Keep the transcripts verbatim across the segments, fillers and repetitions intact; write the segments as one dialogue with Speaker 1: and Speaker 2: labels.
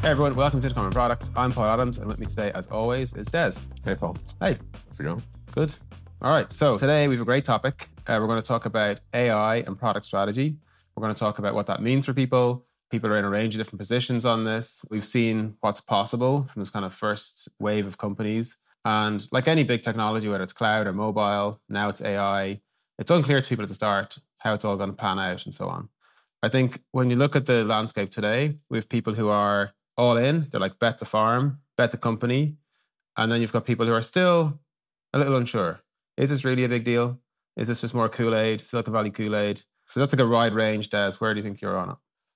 Speaker 1: Hey everyone, welcome to The Common Product. I'm Paul Adams, and with me today, as always, is Des.
Speaker 2: Hey Paul.
Speaker 1: Hey.
Speaker 2: How's it going?
Speaker 1: Good. All right, so today we have a great topic. Uh, we're going to talk about A I and product strategy. We're going to talk about what that means for people. People are in a range of different positions on this. We've seen what's possible from this kind of first wave of companies. And like any big technology, whether it's cloud or mobile, now it's A I, it's unclear to people at the start how it's all going to pan out and so on. I think when you look at the landscape today, we have people who are all in. They're like, bet the farm, bet the company. And then you've got people who are still a little unsure. Is this really a big deal? Is this just more Kool-Aid, Silicon Valley Kool-Aid? So that's like a wide range, Des. Where do you think you're on it?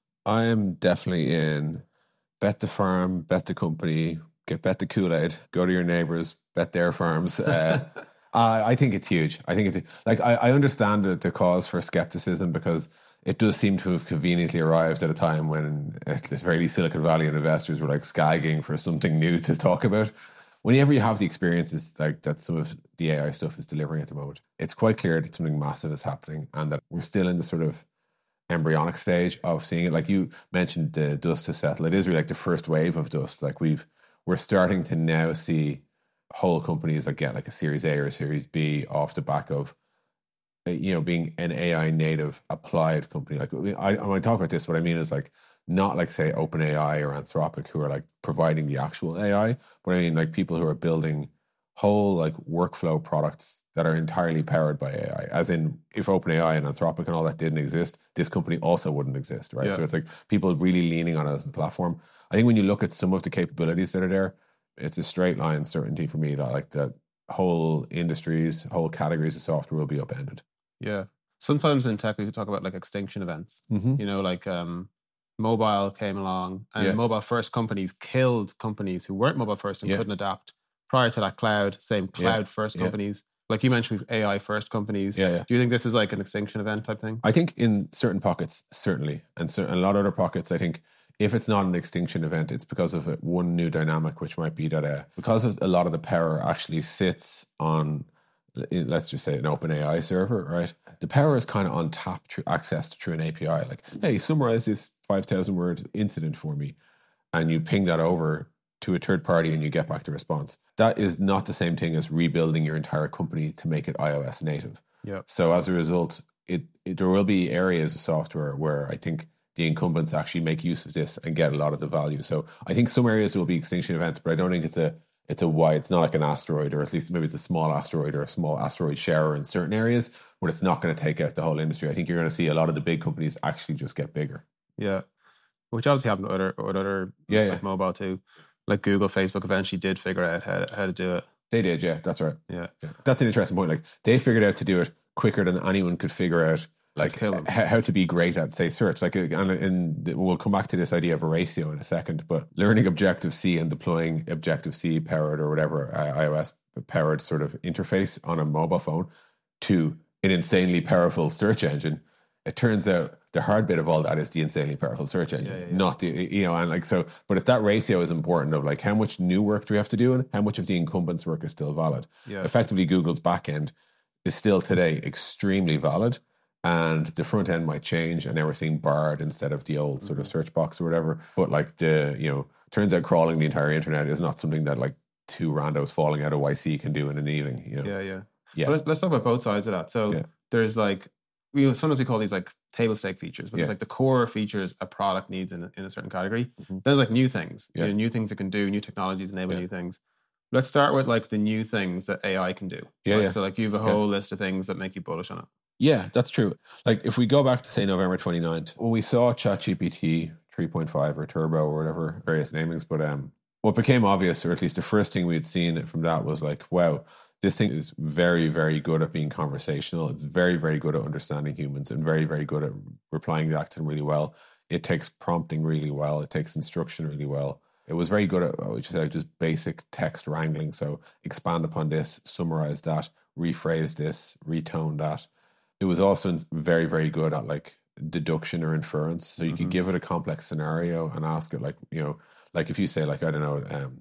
Speaker 2: I am definitely in bet the farm, bet the company, get bet the Kool-Aid, go to your neighbors, bet their farms. Uh, I, I think it's huge. I think it's like, I, I understand the, the cause for skepticism because it does seem to have conveniently arrived at a time when at the very least Silicon Valley and investors were like skagging for something new to talk about. Whenever you have the experiences like that some of the A I stuff is delivering at the moment, it's quite clear that something massive is happening and that we're still in the sort of embryonic stage of seeing it. Like you mentioned the dust to settle. It is really like the first wave of dust. Like we've, we're starting to now see whole companies that get like a Series A or a Series B off the back of, you know, being an A I native applied company. Like I, when I talk about this, what I mean is like not like say OpenAI or Anthropic who are like providing the actual A I, but I mean like people who are building whole like workflow products that are entirely powered by A I. As in, if OpenAI and Anthropic and all that didn't exist, this company also wouldn't exist, right? Yeah. So it's like people really leaning on it as a platform. I think when you look at some of the capabilities that are there, it's a straight line certainty for me that like that whole industries, whole categories of software will be upended.
Speaker 1: Yeah. Sometimes in tech, we talk about like extinction events.
Speaker 2: Mm-hmm.
Speaker 1: You know, like um, mobile came along and
Speaker 2: Yeah.
Speaker 1: mobile first companies killed companies who weren't mobile first and
Speaker 2: Yeah.
Speaker 1: couldn't adapt. Prior to that, cloud, same cloud
Speaker 2: Yeah.
Speaker 1: first
Speaker 2: Yeah.
Speaker 1: companies. Like you mentioned, A I first companies.
Speaker 2: Yeah, yeah.
Speaker 1: Do you think this is like an extinction event type thing?
Speaker 2: I think in certain pockets, certainly. And so, a lot of other pockets, I think if it's not an extinction event, it's because of one new dynamic, which might be that uh, because of a lot of the power actually sits on, let's just say, an OpenAI server, right? The power is kind of on tap, through, accessed through an A P I. Like, hey, summarize this five thousand word incident for me. And you ping that over to a third party and you get back the response. That is not the same thing as rebuilding your entire company to make it iOS native.
Speaker 1: Yeah.
Speaker 2: So as a result, it, it there will be areas of software where I think the incumbents actually make use of this and get a lot of the value. So I think some areas will be extinction events, but I don't think it's a it's a wide, it's not like an asteroid, or at least maybe it's a small asteroid or a small asteroid shower in certain areas, but it's not going to take out the whole industry. I think you're going to see a lot of the big companies actually just get bigger.
Speaker 1: Yeah. Which obviously happened with other, with other
Speaker 2: yeah,
Speaker 1: like
Speaker 2: yeah.
Speaker 1: mobile too. Like Google, Facebook eventually did figure out how to, how to do it.
Speaker 2: They did, yeah, that's right.
Speaker 1: Yeah.
Speaker 2: yeah. That's an interesting point. Like they figured out to do it quicker than anyone could figure out like h- how to be great at, say, search. Like, and, and we'll come back to this idea of a ratio in a second, but learning Objective-C and deploying Objective-C powered or whatever uh, iOS powered sort of interface on a mobile phone to an insanely powerful search engine. It turns out the hard bit of all that is the insanely powerful search engine, yeah, yeah, yeah. not the, you know, and like, so, but it's that ratio is important of like how much new work do we have to do and how much of the incumbents' work is still valid.
Speaker 1: Yeah.
Speaker 2: Effectively, Google's backend is still today extremely valid. And the front end might change, and now we're seeing Bard instead of the old sort of search box or whatever. But like the, you know, turns out crawling the entire internet is not something that like two randos falling out of Y C can do in an evening. You know?
Speaker 1: Yeah, yeah.
Speaker 2: Yeah.
Speaker 1: But let's, let's talk about both sides of that. So
Speaker 2: yeah.
Speaker 1: there's like, we sometimes we call these like table stake features, but
Speaker 2: yeah.
Speaker 1: it's like the core features a product needs in a, in a certain category.
Speaker 2: Mm-hmm.
Speaker 1: There's like new things,
Speaker 2: yeah.
Speaker 1: you know, new things it can do, new technologies enable
Speaker 2: yeah.
Speaker 1: new things. Let's start with like the new things that A I can do.
Speaker 2: Yeah,
Speaker 1: right?
Speaker 2: yeah.
Speaker 1: So like you have a whole yeah. list of things that make you bullish on it.
Speaker 2: Yeah, that's true. Like if we go back to say November twenty-ninth, when we saw ChatGPT three point five or Turbo or whatever, various namings, but um, what became obvious, or at least the first thing we had seen from that was like, wow, this thing is very, very good at being conversational. It's very, very good at understanding humans and very, very good at replying back to them really well. It takes prompting really well. It takes instruction really well. It was very good at, I would say, just basic text wrangling. So expand upon this, summarize that, rephrase this, retone that. It was also very, very good at like deduction or inference. So you mm-hmm. could give it a complex scenario and ask it like, you know, like if you say like, I don't know, um,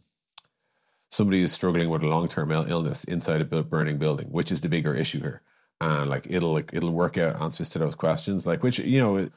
Speaker 2: somebody is struggling with a long-term Ill- illness inside a burning building, which is the bigger issue here. And like, it'll, like, it'll work out answers to those questions, like, which, you know,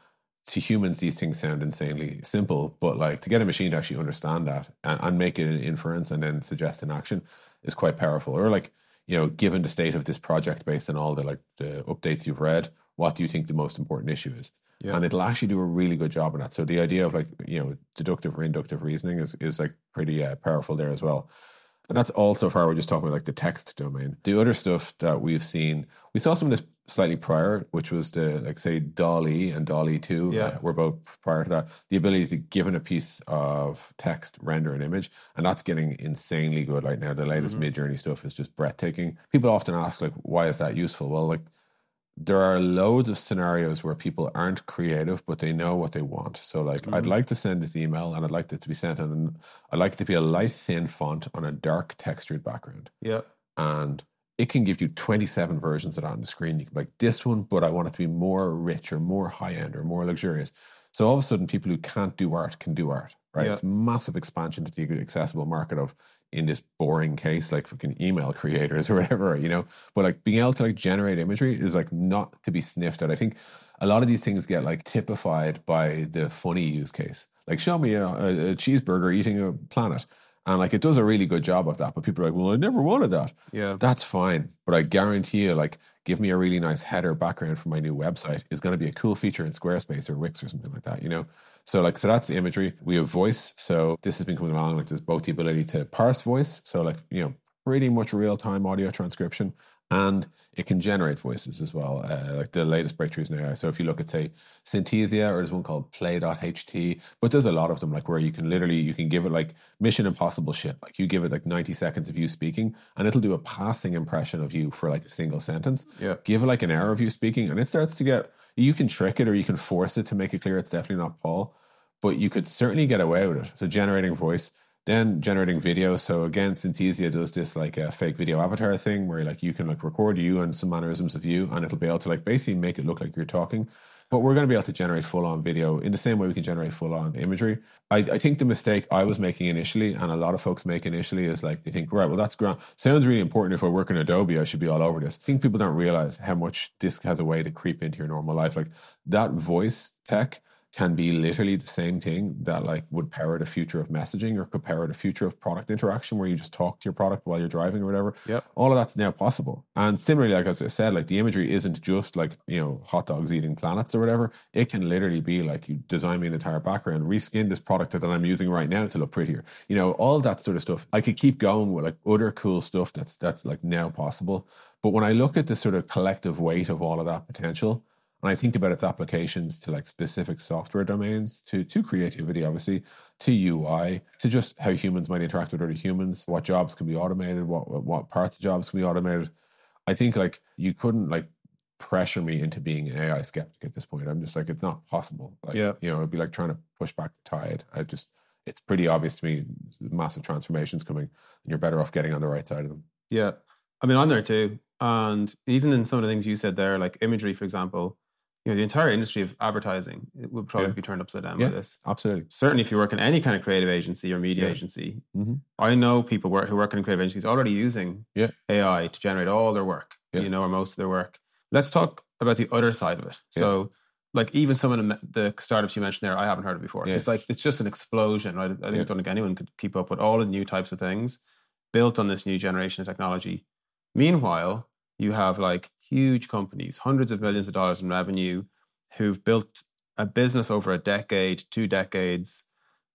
Speaker 2: to humans, these things sound insanely simple, but like to get a machine to actually understand that and, and make it an inference and then suggest an action is quite powerful. Or like, you know, given the state of this project based on all the like the updates you've read, what do you think the most important issue is? Yeah. And it'll actually do a really good job on that. So the idea of like, you know, deductive or inductive reasoning is, is like pretty uh, powerful there as well. And that's all so far we're just talking about like the text domain. The other stuff that we've seen, we saw some of this slightly prior, which was the, like say, DALL-E and DALL-E two
Speaker 1: yeah.
Speaker 2: uh, were both prior to that. The ability to give in a piece of text, render an image, and that's getting insanely good right now. The latest mm-hmm. Midjourney stuff is just breathtaking. People often ask, like, why is that useful? Well, like, there are loads of scenarios where people aren't creative, but they know what they want. So like, mm-hmm. I'd like to send this email and I'd like it to be sent on, I'd like it to be a light, thin font on a dark textured background.
Speaker 1: Yeah.
Speaker 2: And it can give you twenty-seven versions of that on the screen. You can be like, this one, but I want it to be more rich or more high end or more luxurious. So all of a sudden, people who can't do art can do art, right? Yeah. It's massive expansion to the accessible market of, in this boring case, like fucking email creators or whatever, you know? But like being able to like generate imagery is like not to be sniffed at. I think a lot of these things get like typified by the funny use case. Like show me a, a cheeseburger eating a planet. And like it does a really good job of that. But people are like, well, I never wanted that.
Speaker 1: Yeah.
Speaker 2: That's fine. But I guarantee you, like, give me a really nice header background for my new website is going to be a cool feature in Squarespace or Wix or something like that, you know? So like, so that's the imagery. We have voice. So this has been coming along. Like there's both the ability to parse voice. So like, you know, pretty much real-time audio transcription. And it can generate voices as well, uh, like the latest breakthroughs in A I. So if you look at, say, Synthesia, or there's one called Play dot H T, but there's a lot of them, like where you can literally, you can give it like Mission Impossible shit. Like you give it like ninety seconds of you speaking and it'll do a passing impression of you for like a single sentence.
Speaker 1: Yeah.
Speaker 2: Give it like an hour of you speaking and it starts to get, you can trick it or you can force it to make it clear it's definitely not Paul, but you could certainly get away with it. So generating voice. Then generating video. So again, Synthesia does this like a fake video avatar thing where like you can like record you and some mannerisms of you and it'll be able to like basically make it look like you're talking. But we're going to be able to generate full-on video in the same way we can generate full-on imagery. I, I think the mistake I was making initially and a lot of folks make initially is like they think, right, well that's grand. Sounds really important. If I work in Adobe, I should be all over this. I think people don't realize how much this has a way to creep into your normal life. Like that voice tech can be literally the same thing that like would power the future of messaging or could power the future of product interaction where you just talk to your product while you're driving or whatever.
Speaker 1: Yep.
Speaker 2: All of that's now possible. And similarly, like as I said, like the imagery isn't just like, you know, hot dogs eating planets or whatever. It can literally be like you design me an entire background, reskin this product that I'm using right now to look prettier. You know, all that sort of stuff. I could keep going with like other cool stuff that's that's like now possible. But when I look at the sort of collective weight of all of that potential, and I think about its applications to like specific software domains, to, to creativity, obviously, to U I, to just how humans might interact with other humans, what jobs can be automated, what what parts of jobs can be automated. I think like you couldn't like pressure me into being an A I skeptic at this point. I'm just like, it's not possible. Like,
Speaker 1: yeah.
Speaker 2: You know, it'd be like trying to push back the tide. I just, it's pretty obvious to me, massive transformations coming, and you're better off getting on the right side of them.
Speaker 1: Yeah. I mean, I'm there too. And even in some of the things you said there, like imagery, for example, you know, the entire industry of advertising it would probably yeah. be turned upside down
Speaker 2: yeah,
Speaker 1: by this.
Speaker 2: Absolutely.
Speaker 1: Certainly if you work in any kind of creative agency or media yeah. agency,
Speaker 2: mm-hmm.
Speaker 1: I know people work, who work in creative agencies already using
Speaker 2: yeah.
Speaker 1: A I to generate all their work, yeah. you know, or most of their work. Let's talk about the other side of it. Yeah. So like even some of the, the startups you mentioned there, I haven't heard of before. Yeah. It's like, it's just an explosion, right? I think yeah. I don't think anyone could keep up with all the new types of things built on this new generation of technology. Meanwhile, you have like huge companies, hundreds of millions of dollars in revenue, who've built a business over a decade, two decades.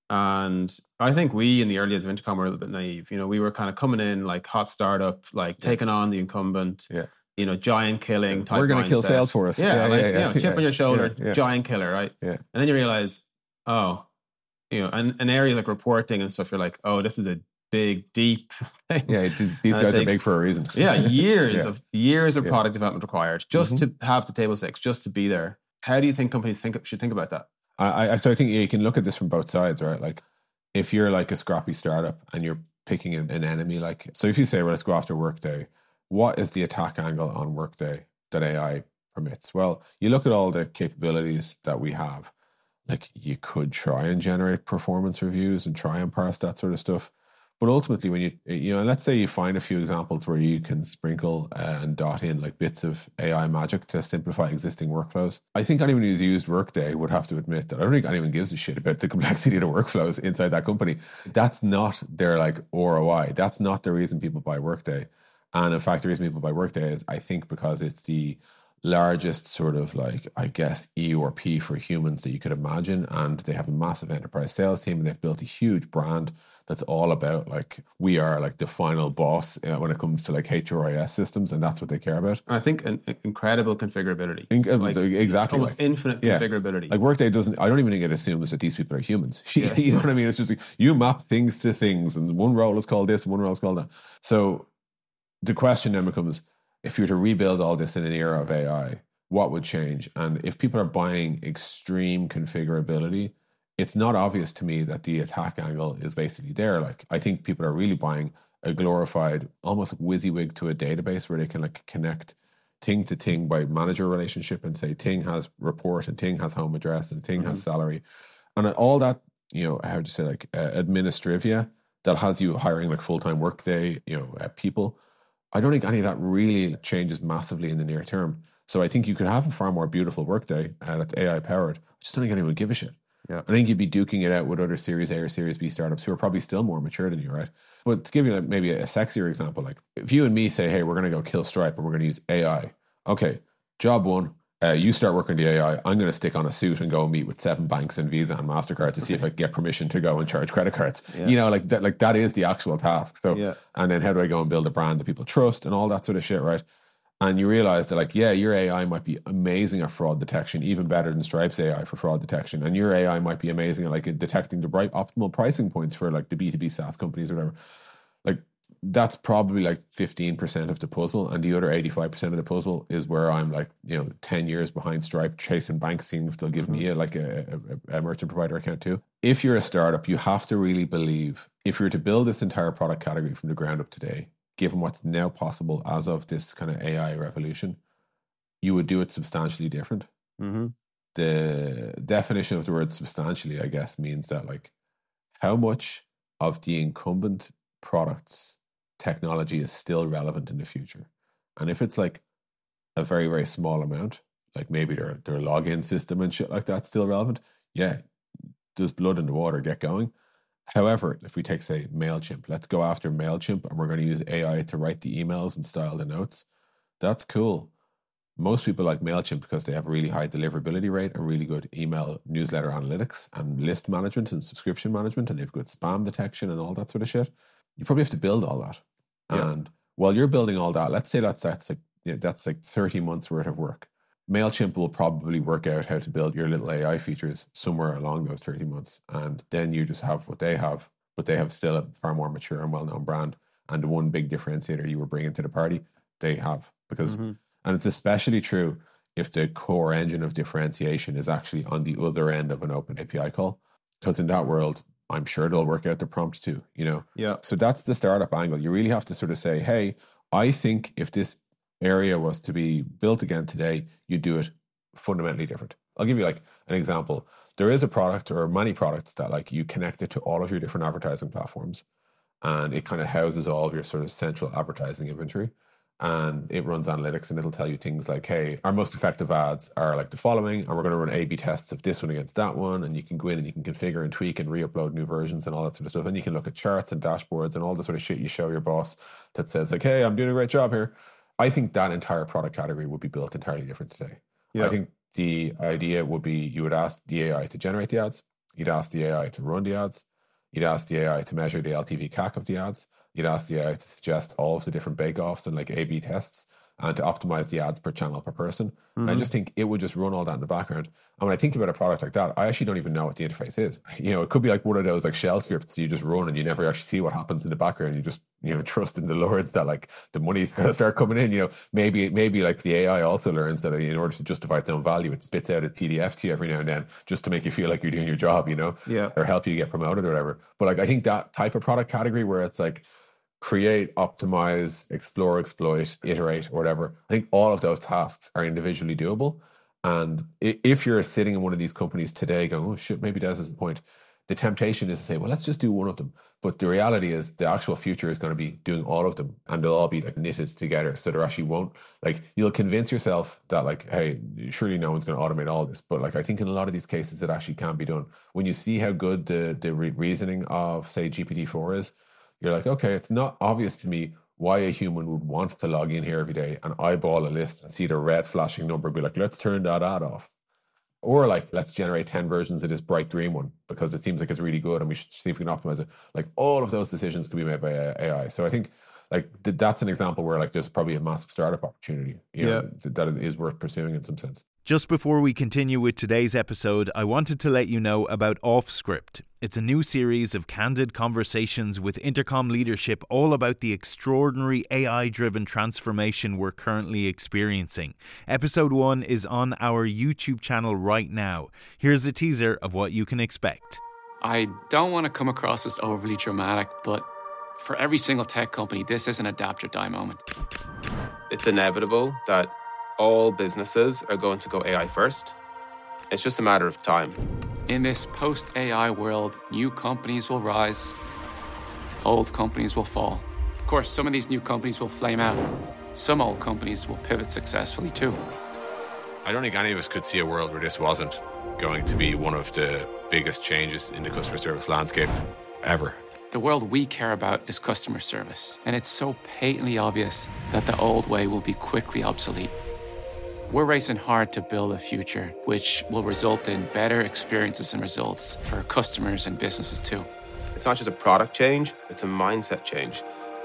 Speaker 1: And I think we in the early days of Intercom were a little bit naive. You know, we were kind of coming in like hot startup, like yeah. taking on the incumbent,
Speaker 2: yeah.
Speaker 1: you know, giant killing type.
Speaker 2: We're going to kill Salesforce.
Speaker 1: Yeah,
Speaker 2: yeah,
Speaker 1: like,
Speaker 2: yeah, yeah,
Speaker 1: you know, chip
Speaker 2: yeah,
Speaker 1: on your shoulder,
Speaker 2: yeah, yeah.
Speaker 1: giant killer, right?
Speaker 2: Yeah.
Speaker 1: And then you realize, oh, you know, and, and areas like reporting and stuff, you're like, oh, this is a big, deep thing.
Speaker 2: Yeah, these guys are big for a reason.
Speaker 1: Yeah, years
Speaker 2: yeah.
Speaker 1: of years of
Speaker 2: yeah.
Speaker 1: product development required just
Speaker 2: mm-hmm.
Speaker 1: to have the table stakes, just to be there. How do you think companies think should think about that?
Speaker 2: I, I so I think you can look at this from both sides, right? Like if you're like a scrappy startup and you're picking an, an enemy, like so if you say, well, let's go after Workday, what is the attack angle on Workday that A I permits? Well, you look at all the capabilities that we have. Like you could try and generate performance reviews and try and parse that sort of stuff. But ultimately, when you, you know, let's say you find a few examples where you can sprinkle uh, and dot in like bits of A I magic to simplify existing workflows. I think anyone who's used Workday would have to admit that I don't think anyone gives a shit about the complexity of the workflows inside that company. That's not their like R O I. That's not the reason people buy Workday. And in fact, the reason people buy Workday is, I think, because it's the largest sort of like, I guess, E R P for humans that you could imagine. And they have a massive enterprise sales team, and they've built a huge brand that's all about like, we are like the final boss uh, when it comes to like H R I S systems, and that's what they care about.
Speaker 1: I think an, an incredible configurability.
Speaker 2: In,
Speaker 1: like,
Speaker 2: exactly.
Speaker 1: Almost
Speaker 2: like,
Speaker 1: infinite
Speaker 2: yeah.
Speaker 1: configurability.
Speaker 2: Like Workday doesn't, I don't even think it assumes that these people are humans.
Speaker 1: Yeah.
Speaker 2: You know what I mean? It's just like, you map things to things, and one role is called this, and one role is called that. So the question then becomes, if you were to rebuild all this in an era of A I, what would change? And if people are buying extreme configurability, it's not obvious to me that the attack angle is basically there. Like, I think people are really buying a glorified, almost like WYSIWYG to a database where they can like connect thing to thing by manager relationship and say Ting has report and Ting has home address and Ting mm-hmm. has salary. And all that, you know, how would you say, like uh, administrivia that has you hiring like full-time Workday, you know, uh, people. I don't think any of that really changes massively in the near term. So I think you could have a far more beautiful Workday uh, that's A I powered. I just don't think anyone would give a shit. Yeah. I think you'd be duking it out with other Series A or Series B startups who are probably still more mature than you, right? But to give you like maybe a sexier example, like if you and me say, hey, we're going to go kill Stripe and we're going to use A I. Okay, job one, uh, you start working the A I. I'm going to stick on a suit and go meet with seven banks and Visa and MasterCard to see if I can get permission to go and charge credit cards. Yeah. You know, like that, like that is the actual task. So, yeah. And then how do I go and build a brand that people trust and all that sort of shit, right? And you realize that, like, yeah, your A I might be amazing at fraud detection, even better than Stripe's A I for fraud detection. And your A I might be amazing at, like, detecting the right optimal pricing points for, like, the B two B SaaS companies or whatever. Like, that's probably, like, fifteen percent of the puzzle. And the other eighty-five percent of the puzzle is where I'm, like, you know, ten years behind Stripe, chasing banks, seeing if they'll give mm-hmm. me, a, like, a, a, a merchant provider account too. If you're a startup, you have to really believe, if you're to build this entire product category from the ground up today, given what's now possible as of this kind of A I revolution, you would do it substantially different. Mm-hmm. The definition of the word substantially, I guess, means that like how much of the incumbent products technology is still relevant in the future. And if it's like a very, very small amount, like maybe their, their login system and shit like that's still relevant, yeah, there's blood in the water, get going. However, if we take, say, MailChimp, let's go after MailChimp and we're going to use A I to write the emails and style the notes. That's cool. Most people like MailChimp because they have really high deliverability rate and really good email newsletter analytics and list management and subscription management, and they've good spam detection and all that sort of shit. You probably have to build all that. Yeah. And while you're building all that, let's say that's that's like you know, that's like thirty months worth of work. MailChimp will probably work out how to build your little A I features somewhere along those thirty months. And then you just have what they have, but they have still a far more mature and well-known brand. And the one big differentiator you were bringing to the party, they have. Because, mm-hmm. and it's especially true if the core engine of differentiation is actually on the other end of an open A P I call. Because in that world, I'm sure they'll work out the prompt too, you know?
Speaker 1: Yeah.
Speaker 2: So that's the startup angle. You really have to sort of say, hey, I think if this area was to be built again today, you do it fundamentally different. I'll give you like an example. There is a product or many products that like you connect it to all of your different advertising platforms, and it kind of houses all of your sort of central advertising inventory, and it runs analytics, and it'll tell you things like, hey, our most effective ads are like the following, and we're going to run A B tests of this one against that one, and you can go in and you can configure and tweak and re-upload new versions and all that sort of stuff, and you can look at charts and dashboards and all the sort of shit you show your boss that says like, hey, I'm doing a great job here. I think that entire product category would be built entirely different today. Yeah. I think the idea would be you would ask the A I to generate the ads. You'd ask the A I to run the ads. You'd ask the A I to measure the L T V C A C of the ads. You'd ask the A I to suggest all of the different bake-offs and like A B tests and to optimize the ads per channel per person. Mm-hmm. And I just think it would just run all that in the background. And when I think about a product like that, I actually don't even know what the interface is. You know, it could be like one of those like shell scripts you just run and you never actually see what happens in the background. You just, you know, trust in the Lords that like the money's going to start coming in. You know, maybe maybe like the A I also learns that in order to justify its own value, it spits out a P D F to you every now and then just to make you feel like you're doing your job, you know,
Speaker 1: yeah,
Speaker 2: or help you get promoted or whatever. But like, I think that type of product category where it's like, create, optimize, explore, exploit, iterate, or whatever. I think all of those tasks are individually doable. And if you're sitting in one of these companies today going, oh shit, maybe Des has a point. the temptation is to say, well, let's just do one of them. But the reality is the actual future is going to be doing all of them, and they'll all be like knitted together. So there actually won't, like, you'll convince yourself that like, hey, surely no one's going to automate all this. But like, I think in a lot of these cases, it actually can be done. When you see how good the, the re- reasoning of, say, G P T four is, you're like, okay, it's not obvious to me why a human would want to log in here every day and eyeball a list and see the red flashing number, be like, let's turn that ad off. Or like, let's generate ten versions of this bright green one because it seems like it's really good and we should see if we can optimize it. Like, all of those decisions can be made by A I. So I think like th- that's an example where like there's probably a massive startup opportunity, you know, yeah. th- that is worth pursuing in some sense.
Speaker 3: Just before we continue with today's episode, I wanted to let you know about OffScript. It's a new series of candid conversations with Intercom leadership all about the extraordinary A I-driven transformation we're currently experiencing. Episode one is on our YouTube channel right now. Here's a teaser of what you can expect.
Speaker 4: I don't want to come across as overly dramatic, but for every single tech company, this is an adapt or die moment.
Speaker 1: It's inevitable that all businesses are going to go A I first. It's just a matter of time.
Speaker 4: In this post-A I world, new companies will rise, old companies will fall. Of course, some of these new companies will flame out. Some old companies will pivot successfully too.
Speaker 5: I don't think any of us could see a world where this wasn't going to be one of the biggest changes in the customer service landscape ever.
Speaker 4: The world we care about is customer service, and it's so patently obvious that the old way will be quickly obsolete. We're racing hard to build a future which will result in better experiences and results for our customers and businesses too.
Speaker 1: It's not just a product change, it's a mindset change.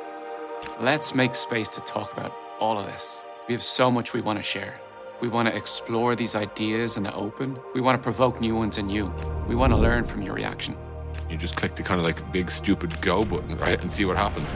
Speaker 4: Let's make space to talk about all of this. We have so much we want to share. We want to explore these ideas in the open. We want to provoke new ones in you. We want to learn from your reaction.
Speaker 5: You just click the kind of like big stupid go button, right, and see what happens.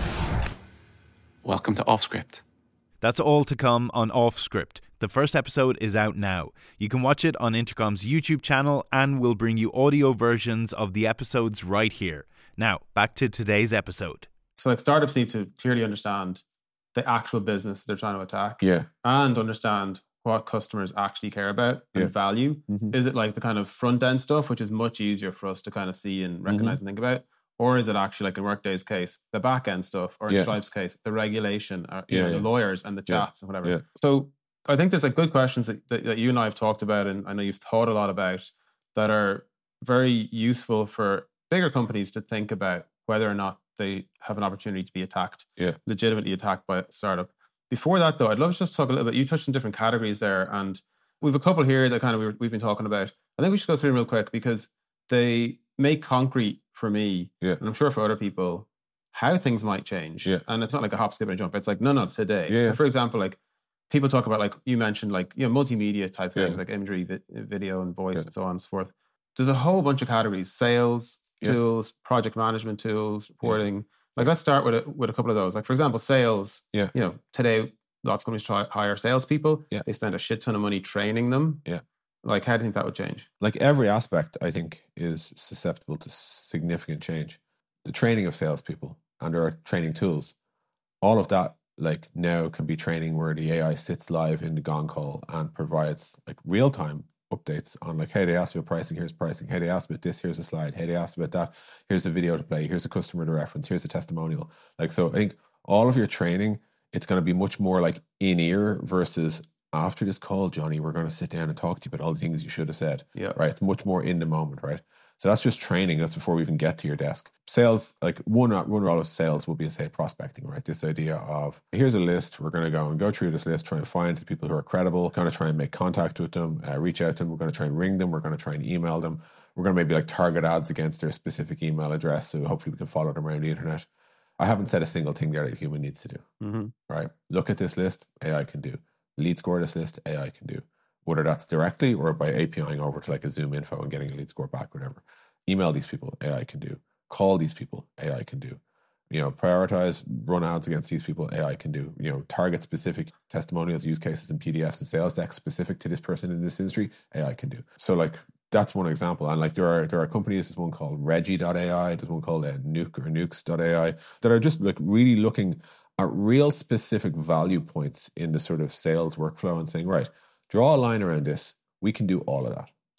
Speaker 4: Welcome to OffScript.
Speaker 3: That's all to come on OffScript. The first episode is out now. You can watch it on Intercom's YouTube channel, and we'll bring you audio versions of the episodes right here. Now, back to today's episode.
Speaker 1: So like startups need to clearly understand the actual business they're trying to attack.
Speaker 2: Yeah.
Speaker 1: And understand what customers actually care about and
Speaker 2: Yeah.
Speaker 1: value.
Speaker 2: Mm-hmm.
Speaker 1: Is it like the kind of front end stuff, which is much easier for us to kind of see and recognize
Speaker 2: Mm-hmm.
Speaker 1: and think about? Or is it actually like in Workday's case, the back end stuff, or in
Speaker 2: Yeah.
Speaker 1: Stripe's case, the regulation, or you
Speaker 2: Yeah,
Speaker 1: know, the
Speaker 2: yeah.
Speaker 1: lawyers and the
Speaker 2: Yeah.
Speaker 1: chats and whatever.
Speaker 2: Yeah.
Speaker 1: So I think there's like good questions that, that, that you and I have talked about, and I know you've thought a lot about, that are very useful for bigger companies to think about whether or not they have an opportunity to be attacked,
Speaker 2: Yeah.
Speaker 1: legitimately attacked by a startup. Before that, though, I'd love to just talk a little bit. You touched on different categories there, and we've a couple here that kind of we were, we've been talking about. I think we should go through them real quick because they make concrete for me,
Speaker 2: Yeah.
Speaker 1: and I'm sure for other people, how things might change.
Speaker 2: Yeah.
Speaker 1: And it's not like a hop, skip, and a jump. It's like, no, no, today.
Speaker 2: Yeah.
Speaker 1: So for example, like people talk about, like you mentioned, like, you know, multimedia type things,
Speaker 2: Yeah.
Speaker 1: like imagery, vi- video, and voice,
Speaker 2: Yeah.
Speaker 1: and so on and so forth. There's a whole bunch of categories: sales
Speaker 2: Yeah.
Speaker 1: tools, project management tools, reporting. Like, let's start with a, with a couple of those. Like, for example, sales.
Speaker 2: Yeah.
Speaker 1: You know, today lots of companies try hire salespeople.
Speaker 2: Yeah.
Speaker 1: They spend a shit ton of money training them.
Speaker 2: Yeah.
Speaker 1: Like, how do you think that would change?
Speaker 2: Like every aspect, I think, is susceptible to significant change. The training of salespeople and our training tools, all of that, like now can be training where the A I sits live in the Gong call and provides like real time updates on like, hey, they asked about pricing, here's pricing. Hey, they asked about this, here's a slide. Hey, they asked about that, here's a video to play. Here's a customer to reference. Here's a testimonial. Like, so I think all of your training, it's going to be much more like in ear versus after this call, Johnny, we're going to sit down and talk to you about all the things you should have said.
Speaker 1: Yeah.
Speaker 2: Right. It's much more in the moment. Right. So that's just training. That's before we even get to your desk. Sales, like one, one role of sales will be, say, prospecting, right? This idea of here's a list. We're going to go and go through this list, try and find the people who are credible, going to try and make contact with them, uh, reach out to them. We're going to try and ring them. We're going to try and email them. We're going to maybe like target ads against their specific email address. So hopefully we can follow them around the internet. I haven't said a single thing there that a human needs to do,
Speaker 1: Mm-hmm.
Speaker 2: right? Look at this list, A I can do. Lead score this list, A I can do. Whether that's directly or by APIing over to like a Zoom info and getting a lead score back, whatever. Email these people, A I can do. Call these people, A I can do. You know, prioritize, run ads against these people, A I can do. You know, target specific testimonials, use cases and P D Fs and sales decks specific to this person in this industry, A I can do. So like, that's one example. And like there are there are companies, there's one called Reggie dot A I, there's one called uh, Nuke or Nukes dot A I that are just like really looking at real specific value points in the sort of sales workflow and saying, right, draw a line around this. We can do all of that.
Speaker 1: Yep.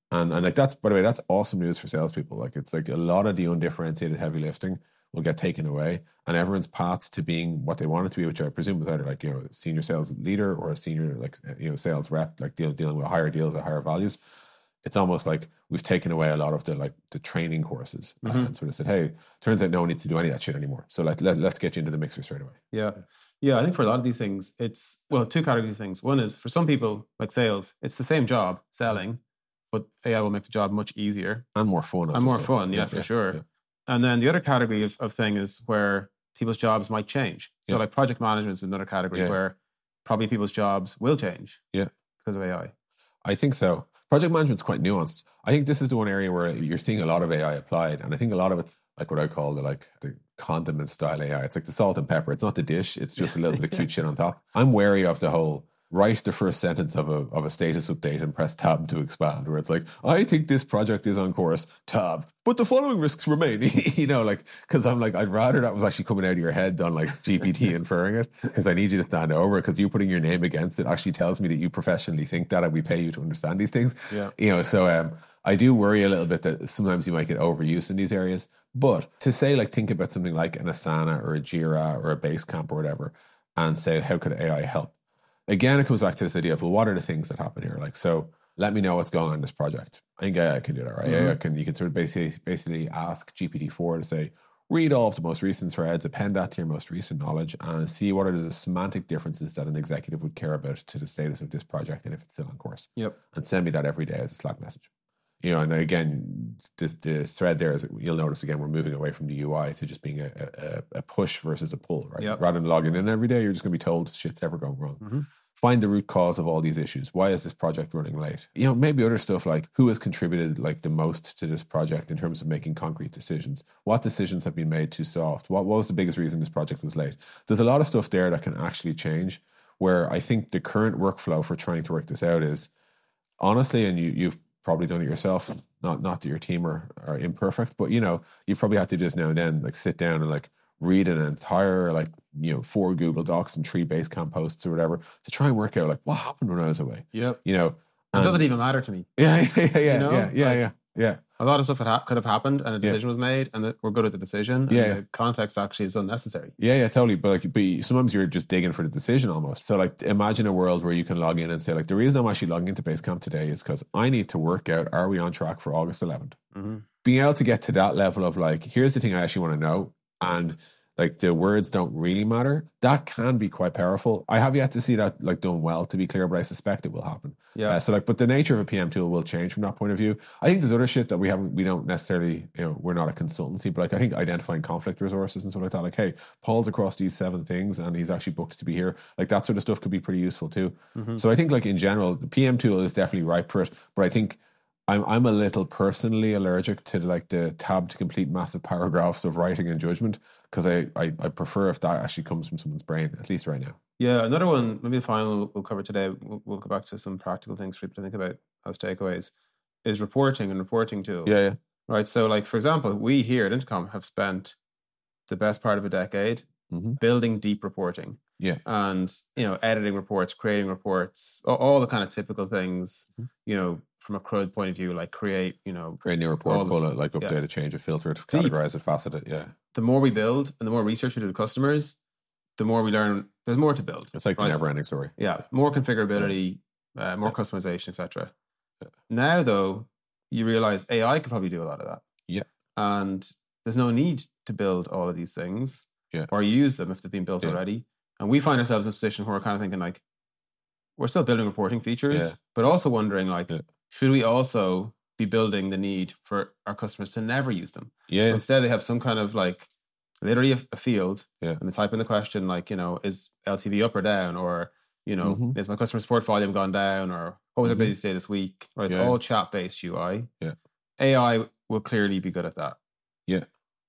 Speaker 2: And and like that's, by the way, that's awesome news for salespeople. Like it's like a lot of the undifferentiated heavy lifting will get taken away, and everyone's path to being what they want it to be, which I presume is either like, you know, a senior sales leader or a senior, like, you know, sales rep, like deal, dealing with higher deals at higher values. It's almost like we've taken away a lot of the like the training courses mm-hmm. and sort of said, hey, turns out no one needs to do any of that shit anymore. So like let, let's get you into the mixer straight away.
Speaker 1: Yeah. Yeah, I think for a lot of these things, it's, well, two categories of things. One is for some people, like sales, it's the same job selling, but A I will make the job much easier.
Speaker 2: And more fun.
Speaker 1: And more fun, yeah, yeah for yeah, sure. Yeah. And then the other category of, of thing is where people's jobs might change. So yeah. like project management is another category yeah. where probably people's jobs will change
Speaker 2: yeah.
Speaker 1: because of A I.
Speaker 2: I think so. Project management's quite nuanced. I think this is the one area where you're seeing a lot of A I applied. And I think a lot of it's like what I call the like the condiment style A I. It's like the salt and pepper. It's not the dish. It's just a little bit of cute shit on top. I'm wary of the whole write the first sentence of a of a status update and press tab to expand, where it's like, I think this project is on course, tab, but the following risks remain. You know, like, because I'm like, I'd rather that was actually coming out of your head than like G P T inferring it, because I need you to stand over it, because you putting your name against it actually tells me that you professionally think that and we pay you to understand these things.
Speaker 1: Yeah.
Speaker 2: You know, so um, I do worry a little bit that sometimes you might get overused in these areas. But to say, like, think about something like an Asana or a Jira or a Basecamp or whatever, and say, how could A I help? Again, it comes back to this idea of, well, what are the things that happen here? Like, so let me know what's going on in this project. I think A I can do that, right? Mm-hmm. A I can, you can sort of basically, basically ask G P T four to say, read all of the most recent threads, append that to your most recent knowledge, and see what are the semantic differences that an executive would care about to the status of this project and if it's still on course.
Speaker 1: Yep.
Speaker 2: And send me that every day as a Slack message. You know, and again, the, the thread there is, you'll notice again, we're moving away from the U I to just being a, a, a push versus a pull, right?
Speaker 1: Yep.
Speaker 2: Rather than logging in every day, you're just going to be told shit's ever going wrong.
Speaker 1: Mm-hmm.
Speaker 2: Find the root cause of all these issues. Why is this project running late? You know, maybe other stuff like who has contributed like the most to this project in terms of making concrete decisions? What decisions have been made too soft? What was the biggest reason this project was late? There's a lot of stuff there that can actually change, where I think the current workflow for trying to work this out is, honestly, and you, you've probably done it yourself, not not that your team are, are imperfect, but you know, you probably have to just now and then like sit down and like read an entire like, you know, four Google Docs and three Basecamp posts or whatever to try and work out like what happened when I was away.
Speaker 1: Yep.
Speaker 2: You know,
Speaker 1: it doesn't even matter to me.
Speaker 2: Yeah, yeah, yeah, yeah,
Speaker 1: you know?
Speaker 2: yeah, yeah,
Speaker 1: like,
Speaker 2: yeah, yeah.
Speaker 1: A lot of stuff had ha- could have happened and a decision yeah. was made, and that we're good at the decision. And
Speaker 2: yeah.
Speaker 1: the context actually is unnecessary.
Speaker 2: Yeah, yeah, totally. But like, but sometimes you're just digging for the decision almost. So like, imagine a world where you can log in and say like, the reason I'm actually logging into Basecamp today is because I need to work out, are we on track for August eleventh?
Speaker 1: Mm-hmm.
Speaker 2: Being able to get to that level of like, here's the thing I actually want to know, and like the words don't really matter, that can be quite powerful. I have yet to see that like done well, to be clear, but I suspect it will happen.
Speaker 1: Yeah.
Speaker 2: Uh, so like, but the nature of a P M tool will change from that point of view. I think there's other shit that we haven't, we don't necessarily, you know, we're not a consultancy, but like I think identifying conflict resources and stuff like that, like, hey, Paul's across these seven things and he's actually booked to be here. Like that sort of stuff could be pretty useful too. Mm-hmm. So I think like in general, the P M tool is definitely ripe for it, but I think I'm I'm a little personally allergic to like the tab to complete massive paragraphs of writing and judgment, because I, I I prefer if that actually comes from someone's brain, at least right now.
Speaker 1: Yeah, another one, maybe the final we'll cover today, we'll, we'll go back to some practical things for people to think about as takeaways, is reporting and reporting tools.
Speaker 2: Yeah, yeah.
Speaker 1: Right, so like, for example, we here at Intercom have spent the best part of a decade
Speaker 2: mm-hmm.
Speaker 1: building deep reporting.
Speaker 2: Yeah.
Speaker 1: And, you know, editing reports, creating reports, all, all the kind of typical things, mm-hmm. you know, from a CRUD point of view, like create, you know,
Speaker 2: create a new report, pull it, like update
Speaker 1: yeah.
Speaker 2: it, change it, filter it, categorize it, facet it. Yeah.
Speaker 1: The more we build and the more research we do to customers, the more we learn there's more to build.
Speaker 2: It's like right? the never ending story.
Speaker 1: Yeah. More configurability, yeah. uh, more yeah. customization, et cetera. Yeah. Now, though, you realize A I could probably do a lot of that.
Speaker 2: Yeah.
Speaker 1: And there's no need to build all of these things
Speaker 2: yeah.
Speaker 1: or use them if they've been built yeah. already. And we find ourselves in this position where we're kind of thinking like, we're still building reporting features, yeah. but also wondering like, yeah. should we also be building the need for our customers to never use them?
Speaker 2: Yeah.
Speaker 1: So instead they have some kind of like, literally a, a field
Speaker 2: yeah.
Speaker 1: and they type in the question like, you know, is L T V up or down? Or, you know, mm-hmm. is my customer support volume gone down? Or what was mm-hmm. our busy day this week? Right. It's
Speaker 2: yeah.
Speaker 1: all chat-based U I.
Speaker 2: Yeah.
Speaker 1: A I will clearly be good at that.
Speaker 2: Yeah.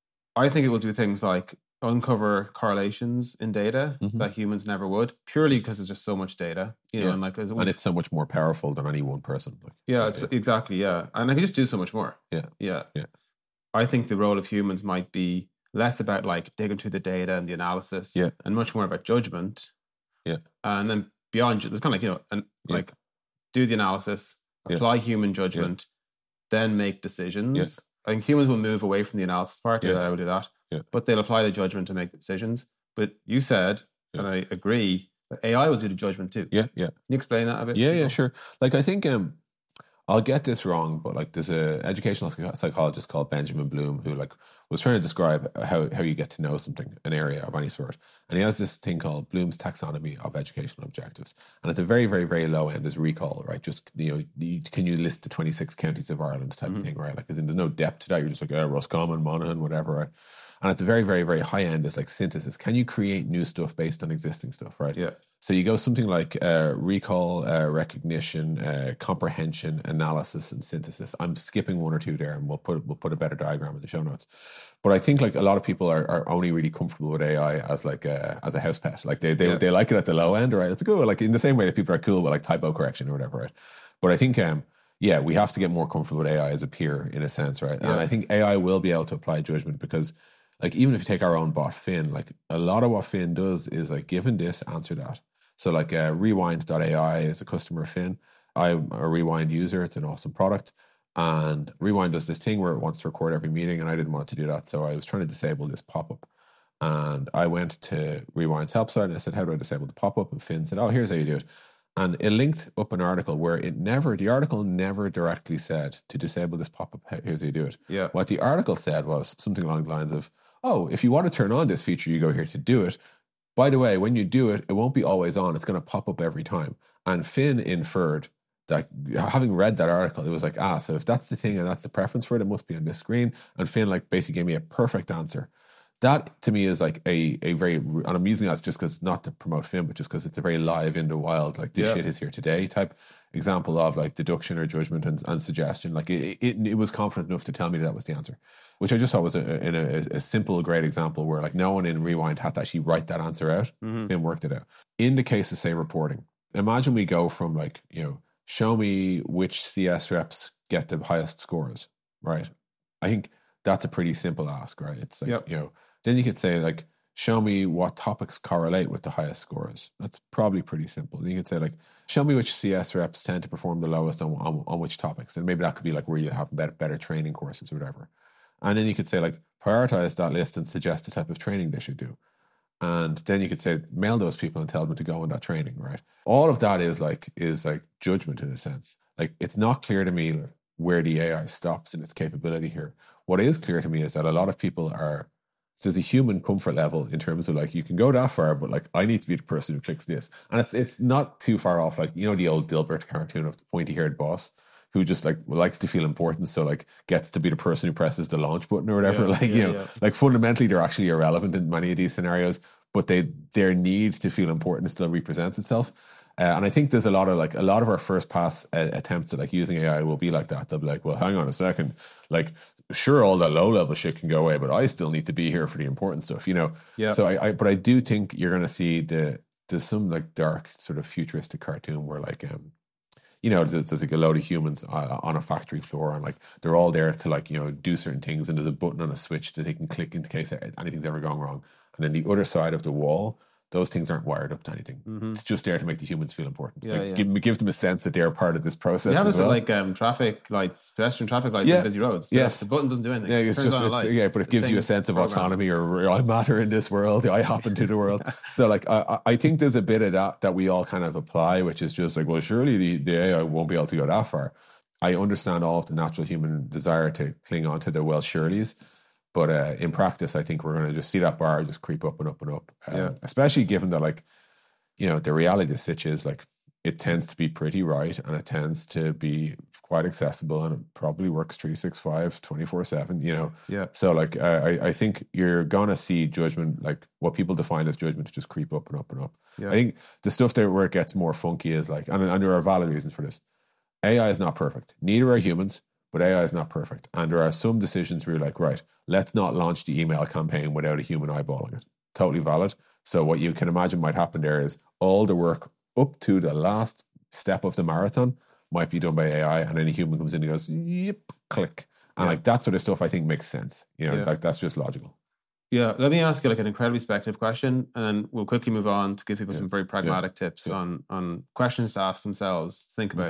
Speaker 1: I think it will do things like uncover correlations in data mm-hmm. that humans never would, purely because there's just so much data, you know,
Speaker 2: yeah.
Speaker 1: and like, as
Speaker 2: and it's so much more powerful than any one person. Like,
Speaker 1: yeah,
Speaker 2: yeah,
Speaker 1: it's
Speaker 2: yeah.
Speaker 1: exactly. Yeah. And I can just do so much more.
Speaker 2: Yeah.
Speaker 1: Yeah.
Speaker 2: Yeah.
Speaker 1: I think the role of humans might be less about like digging through the data and the analysis
Speaker 2: yeah.
Speaker 1: and much more about judgment.
Speaker 2: Yeah.
Speaker 1: And then beyond, there's kind of like, you know, and
Speaker 2: yeah.
Speaker 1: like do the analysis, apply yeah. human judgment, then make decisions.
Speaker 2: Yeah.
Speaker 1: I think humans will move away from the analysis part.
Speaker 2: Yeah.
Speaker 1: Yeah, I will do that.
Speaker 2: Yeah.
Speaker 1: But they'll apply the judgment to make the decisions. But you said,
Speaker 2: Yeah.
Speaker 1: and I agree, that A I will do the judgment too.
Speaker 2: Yeah, yeah.
Speaker 1: Can you explain that a bit?
Speaker 2: Yeah, yeah, sure. Like, I think um, I'll get this wrong, but like, there's a educational psychologist called Benjamin Bloom who like was trying to describe how how you get to know something, an area of any sort, and he has this thing called Bloom's taxonomy of educational objectives. And at the very, very, very low end is recall, right? Just you know, you, can you list the twenty-six counties of Ireland type
Speaker 1: Mm-hmm.
Speaker 2: of thing, right? Like, there's no depth to that. You're just like, oh, Roscommon, Monaghan, whatever, right? And at the very, very, very high end is like synthesis. Can you create new stuff based on existing stuff, right?
Speaker 1: Yeah.
Speaker 2: So you go something like uh, recall, uh, recognition, uh, comprehension, analysis, and synthesis. I'm skipping one or two there, and we'll put we'll put a better diagram in the show notes. But I think like a lot of people are, are only really comfortable with A I as like a, as a house pet. Like they they,
Speaker 1: Yeah.
Speaker 2: they like it at the low end, right? It's good. Like in the same way that people are cool with like typo correction or whatever, right? But I think um yeah, we have to get more comfortable with A I as a peer in a sense, right?
Speaker 1: Yeah.
Speaker 2: And I think A I will be able to apply judgment because. Like, even if you take our own bot, Finn, like, a lot of what Finn does is, like, given this, answer that. So, like, uh, rewind dot A I is a customer of Finn. I'm a Rewind user. It's an awesome product. And Rewind does this thing where it wants to record every meeting, and I didn't want it to do that. So I was trying to disable this pop-up. And I went to Rewind's help site, and I said, how do I disable the pop-up? And Finn said, oh, here's how you do it. And it linked up an article where it never, the article never directly said to disable this pop-up, here's how you do it.
Speaker 1: Yeah.
Speaker 2: What the article said was something along the lines of, oh, if you want to turn on this feature, you go here to do it. By the way, when you do it, it won't be always on. It's going to pop up every time. And Finn inferred that, having read that article, it was like, ah, so if that's the thing and that's the preference for it, it must be on this screen. And Finn like basically gave me a perfect answer. That to me is like a a very, and I'm using that just because not to promote Finn, but just because it's a very live in the wild, like this
Speaker 1: Yeah.
Speaker 2: shit is here today type example of like deduction or judgment and, and suggestion. Like it, it, it was confident enough to tell me that, that was the answer, which I just thought was a, in a, a simple, great example where like no one in Rewind had to actually write that answer out.
Speaker 1: Mm-hmm.
Speaker 2: Finn worked it out. In the case of say reporting, imagine we go from like, you know, show me which C S reps get the highest scores, right? I think that's a pretty simple ask, right? It's like,
Speaker 1: Yep.
Speaker 2: you know, then you could say like, show me what topics correlate with the highest scores. That's probably pretty simple. Then you could say like, show me which C S reps tend to perform the lowest on, on, on which topics. And maybe that could be like where you have better, better training courses or whatever. And then you could say like, prioritize that list and suggest the type of training they should do. And then you could say, mail those people and tell them to go on that training, right? All of that is like, is like judgment in a sense. Like, it's not clear to me where the A I stops in its capability here. What is clear to me is that a lot of people are, there's a human comfort level in terms of like, you can go that far, but like, I need to be the person who clicks this. And it's it's not too far off. Like, you know, the old Dilbert cartoon of the pointy haired boss who just like likes to feel important. So like gets to be the person who presses the launch button or whatever.
Speaker 1: Yeah,
Speaker 2: like,
Speaker 1: yeah,
Speaker 2: you know,
Speaker 1: yeah.
Speaker 2: like fundamentally they're actually irrelevant in many of these scenarios, but they, their need to feel important still represents itself. Uh, and I think there's a lot of like, a lot of our first pass uh, attempts at like using A I will be like that. They'll be like, well, hang on a second. Like, sure, all that low level shit can go away, but I still need to be here for the important stuff, you know?
Speaker 1: Yeah.
Speaker 2: So I, I but I do think you're going to see the, there's some like dark sort of futuristic cartoon where like, um, you know, there's, there's like a load of humans uh, on a factory floor and like, they're all there to like, you know, do certain things. And there's a button on a switch that they can click in case anything's ever gone wrong. And then the other side of the wall, those things aren't wired up to anything.
Speaker 1: Mm-hmm.
Speaker 2: It's just there to make the humans feel important.
Speaker 1: Yeah,
Speaker 2: like,
Speaker 1: yeah.
Speaker 2: Give, give them a sense that they're part of this process
Speaker 1: You have
Speaker 2: as
Speaker 1: this
Speaker 2: well.
Speaker 1: with like um, traffic lights, pedestrian traffic lights
Speaker 2: Yeah.
Speaker 1: on busy roads.
Speaker 2: Yes.
Speaker 1: The button doesn't do anything.
Speaker 2: Yeah, it's
Speaker 1: Turns
Speaker 2: just
Speaker 1: on a
Speaker 2: it's,
Speaker 1: light.
Speaker 2: yeah, but it
Speaker 1: The
Speaker 2: gives you a
Speaker 1: thing
Speaker 2: sense of
Speaker 1: programmed.
Speaker 2: autonomy, or I matter in this world. I happen to the world. So, like, I, I think there's a bit of that that we all kind of apply, which is just like, well, surely the, the A I won't be able to go that far. I understand all of the natural human desire to cling on to the well, surely's, but uh, in practice, I think we're going to just see that bar just creep up and up and up. Uh,
Speaker 1: Yeah.
Speaker 2: Especially given that, like, you know, the reality of the sitch is like, it tends to be pretty right and it tends to be quite accessible and it probably works three sixty-five, twenty-four seven, you know.
Speaker 1: Yeah.
Speaker 2: So like, I, I think you're going to see judgment, like what people define as judgment, to just creep up and up and up.
Speaker 1: Yeah.
Speaker 2: I think the stuff that where it gets more funky is like, and, and there are valid reasons for this. A I is not perfect. Neither are humans, but A I is not perfect. And there are some decisions where you're like, right, let's not launch the email campaign without a human eyeballing it. Totally valid. So what you can imagine might happen there is all the work up to the last step of the marathon might be done by A I, and then a human comes in and goes, yep, click. And
Speaker 1: Yeah.
Speaker 2: like that sort of stuff I think makes sense. You know,
Speaker 1: Yeah.
Speaker 2: like that's just logical.
Speaker 1: Yeah, let me ask you like an incredibly speculative question, and then we'll quickly move on to give people
Speaker 2: Yeah.
Speaker 1: some very pragmatic tips
Speaker 2: Yeah.
Speaker 1: on on questions to ask themselves. Think about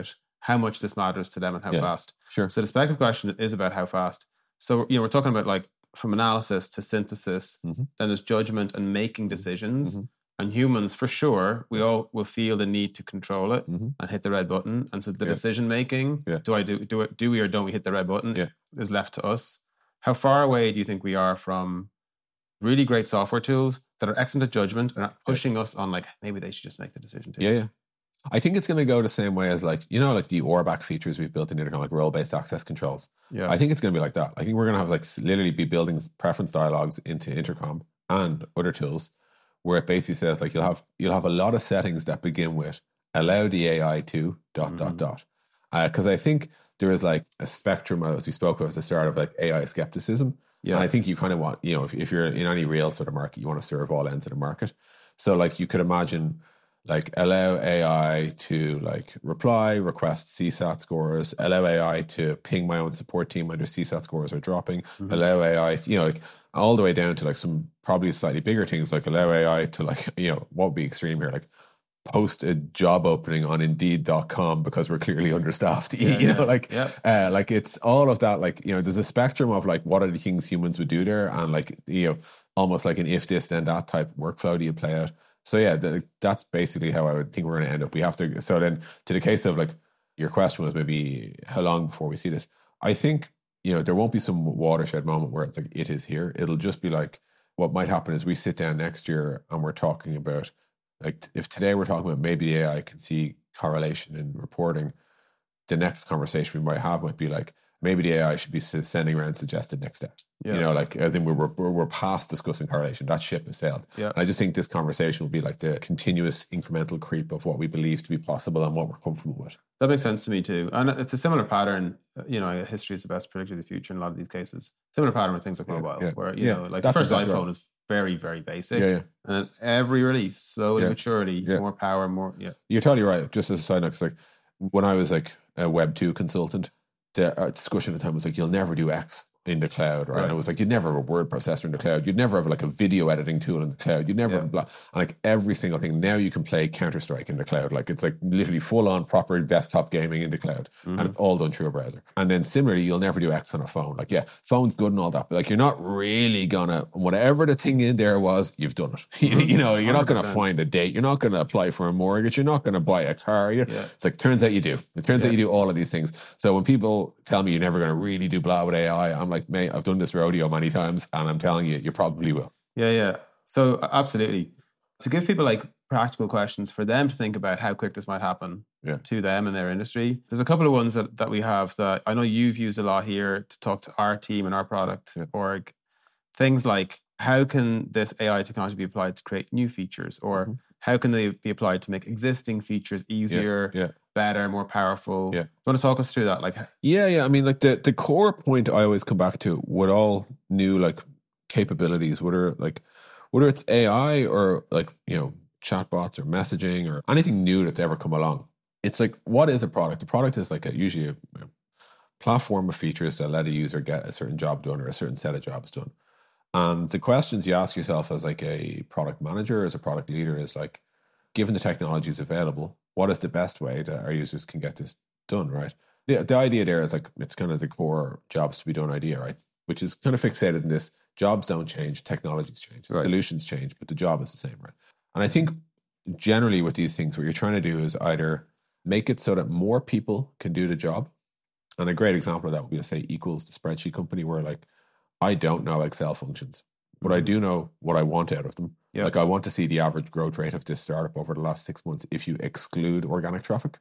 Speaker 1: how much this matters to them and how
Speaker 2: Yeah,
Speaker 1: fast.
Speaker 2: sure.
Speaker 1: So the speculative question is about how fast. So, you know, we're talking about like from analysis to synthesis,
Speaker 2: Mm-hmm.
Speaker 1: then there's judgment and making decisions. Mm-hmm. And humans, for sure, we all will feel the need to control it
Speaker 2: Mm-hmm.
Speaker 1: and hit the red button. And so the
Speaker 2: Yeah.
Speaker 1: decision making,
Speaker 2: Yeah.
Speaker 1: do I do do it, do we or don't we hit the red button?
Speaker 2: Yeah.
Speaker 1: Is left to us. How far away do you think we are from really great software tools that are excellent at judgment and are pushing yeah. us on like maybe they should just make the decision too?
Speaker 2: Yeah, yeah. I think it's going to go the same way as like, you know, like the O R B A C features we've built in Intercom, like role-based access controls.
Speaker 1: Yeah.
Speaker 2: I think it's going to be like that. I think we're going to have like literally be building preference dialogues into Intercom and other tools where it basically says like you'll have you'll have a lot of settings that begin with allow the A I to dot mm. dot dot. Because uh, I think there is like a spectrum, as we spoke about at the start, of like A I skepticism. Yeah. And I think you kind of want, you know, if, if you're in any real sort of market, you want to serve all ends of the market. So like you could imagine like allow A I to like reply, request C SAT scores, allow A I to ping my own support team when their C SAT scores are dropping, mm-hmm. allow A I, to, you know, like all the way down to like some probably slightly bigger things, like allow A I to like, you know, what would be extreme here, like post a job opening on indeed dot com because we're clearly understaffed. Yeah, you know, yeah, like yeah. uh, like it's all of that, like, you know, there's a spectrum of like what are the things humans would do there, and like, you know, almost like an if this then that type workflow do you play out. So yeah, the, that's basically how I would think we're going to end up. We have to, so then to the case of like, your question was maybe how long before we see this? I think, you know, there won't be some watershed moment where it's like, it is here. It'll just be like, what might happen is we sit down next year and we're talking about, like, if today we're talking about maybe the A I can see correlation in reporting, the next conversation we might have might be like, maybe the A I should be sending around suggested next steps. Yeah. You know, like as in we're, we're, we're past discussing correlation. That ship has sailed. Yeah. And I just think this conversation will be like the continuous incremental creep of what we believe to be possible and what we're comfortable with.
Speaker 1: That makes sense to me too. And it's a similar pattern, you know, history is the best predictor of the future in a lot of these cases. Similar pattern with things like mobile, yeah, yeah. where, you yeah. know, like That's the first exactly iPhone right. is very, very basic. Yeah, yeah. And every release, slowly, yeah. maturity, yeah. more power, more, yeah.
Speaker 2: You're totally right. Just as a side note, because like when I was like a Web two consultant, the discussion at the time was like, you'll never do X in the cloud, right? right. And it was like, you'd never have a word processor in the cloud. You'd never have like a video editing tool in the cloud. You'd never yeah. have blah. And like every single thing. Now you can play Counter-Strike in the cloud. Like it's like literally full on proper desktop gaming in the cloud. Mm-hmm. And it's all done through a browser. And then similarly, you'll never do X on a phone. Like, yeah, phone's good and all that, but like you're not really gonna, whatever the thing in there was, you've done it. Mm-hmm. You know, you're not going to find a date. You're not going to apply for a mortgage. You're not going to buy a car. Yeah. It's like, turns out you do. It turns yeah. out you do all of these things. So when people tell me you're never going to really do blah with A I, I'm like, mate, I've done this rodeo many times and I'm telling you, you probably will.
Speaker 1: Yeah, yeah. So absolutely. To give people like practical questions for them to think about how quick this might happen yeah. to them and their industry. There's a couple of ones that, that we have that I know you've used a lot here to talk to our team and our product yeah. org. Things like, how can this A I technology be applied to create new features, or mm-hmm. how can they be applied to make existing features easier, yeah, yeah. better, more powerful? Yeah. Do you want to talk us through that? Like,
Speaker 2: yeah, yeah. I mean, like the, the core point I always come back to with all new like capabilities, whether like whether it's A I or like, you know, chatbots or messaging or anything new that's ever come along, it's like, what is a product? The product is like a, usually a, a platform of features that let a user get a certain job done or a certain set of jobs done. And the questions you ask yourself as like a product manager, as a product leader, is like, given the technologies available, what is the best way that our users can get this done, right? The, the idea there is like, it's kind of the core jobs to be done idea, right? Which is kind of fixated in this, jobs don't change, technologies change, right. Solutions change, but the job is the same, right? And I think generally with these things, what you're trying to do is either make it so that more people can do the job. And a great example of that would be, let's say, Equals, the spreadsheet company, where like, I don't know Excel functions, but I do know what I want out of them. Yep. Like I want to see the average growth rate of this startup over the last six months if you exclude organic traffic.